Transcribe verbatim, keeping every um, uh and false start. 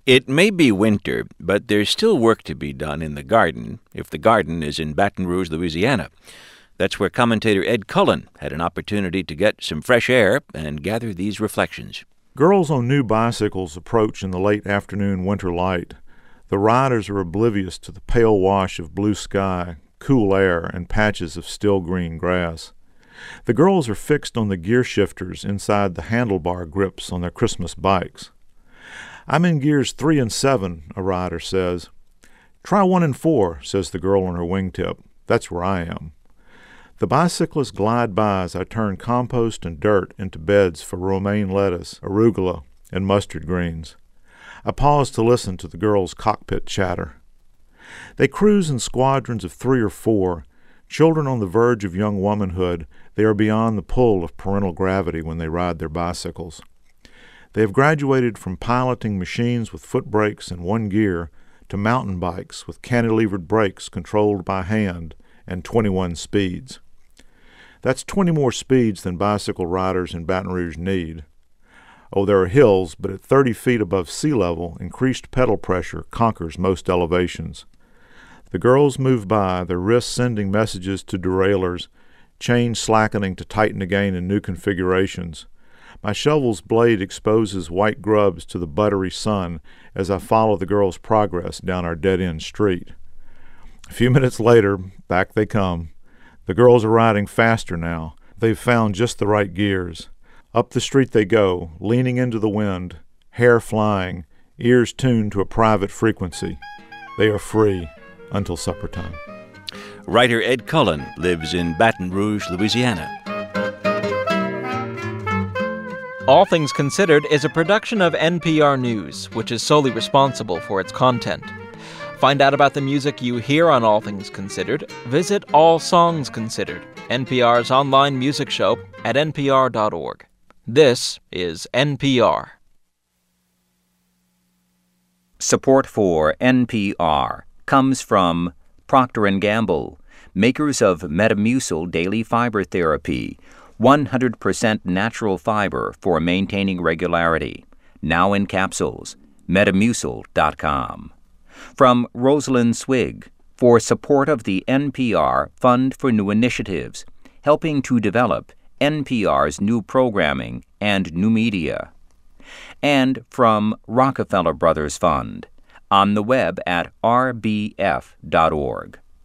It may be winter, but there's still work to be done in the garden, if the garden is in Baton Rouge, Louisiana. That's where commentator Ed Cullen had an opportunity to get some fresh air and gather these reflections. Girls on new bicycles approach in the late afternoon winter light. The riders are oblivious to the pale wash of blue sky, cool air, and patches of still green grass. The girls are fixed on the gear shifters inside the handlebar grips on their Christmas bikes. "I'm in gears three and seven," a rider says. "Try one and four," says the girl on her wingtip. "That's where I am." The bicyclists glide by as I turn compost and dirt into beds for romaine lettuce, arugula, and mustard greens. I pause to listen to the girls' cockpit chatter. They cruise in squadrons of three or four. Children on the verge of young womanhood, they are beyond the pull of parental gravity when they ride their bicycles. They have graduated from piloting machines with foot brakes and one gear to mountain bikes with cantilevered brakes controlled by hand and twenty-one speeds. That's twenty more speeds than bicycle riders in Baton Rouge need. Oh, there are hills, but at thirty feet above sea level, increased pedal pressure conquers most elevations. The girls move by, their wrists sending messages to derailleurs, chains slackening to tighten again in new configurations. My shovel's blade exposes white grubs to the buttery sun as I follow the girls' progress down our dead-end street. A few minutes later, back they come. The girls are riding faster now. They've found just the right gears. Up the street they go, leaning into the wind, hair flying, ears tuned to a private frequency. They are free until supper time. Writer Ed Cullen lives in Baton Rouge, Louisiana. All Things Considered is a production of N P R News, which is solely responsible for its content. Find out about the music you hear on All Things Considered. Visit All Songs Considered, N P R's online music show at N P R dot org. This is N P R. Support for N P R comes from Procter and Gamble, makers of Metamucil Daily Fiber Therapy, one hundred percent natural fiber for maintaining regularity, now in capsules, metamucil dot com. From Rosalind Swig, for support of the N P R Fund for New Initiatives, helping to develop N P R's new programming and new media. And from Rockefeller Brothers Fund, on the web at r b f dot org.